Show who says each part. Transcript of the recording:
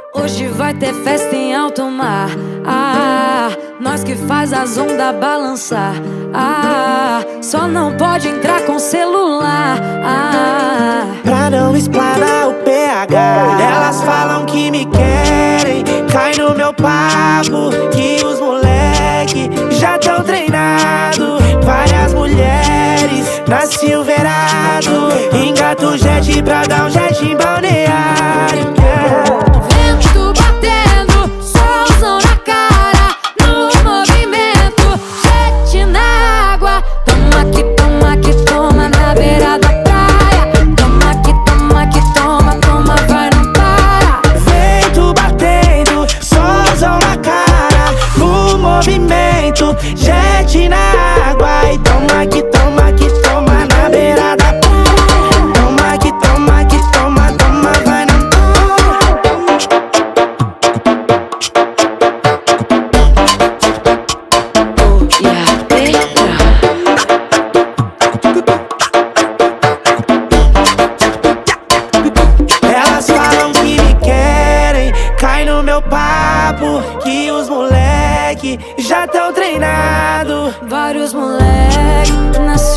Speaker 1: Hoje vai ter festa em alto mar. Nós que faz as ondas balançar. Só não pode entrar com celular.
Speaker 2: Pra não explanar o PH. Elas falam que me querem, cai no meu papo, que os moleque já tão treinado. Várias mulheres na Silverado, engata o jet pra dar um jet em balneário.
Speaker 1: Vento batendo, solzão na cara, no movimento, jet na água. Toma que toma na beira da praia. Toma que toma, vai não para.
Speaker 2: Vento batendo, solzão na cara, no movimento, jet na água. E toma que toma na beira da praia. Toma que toma, vai não Elas falam que me querem, cai no meu papo, que os moleque já tão treinado.
Speaker 1: Vários moleques na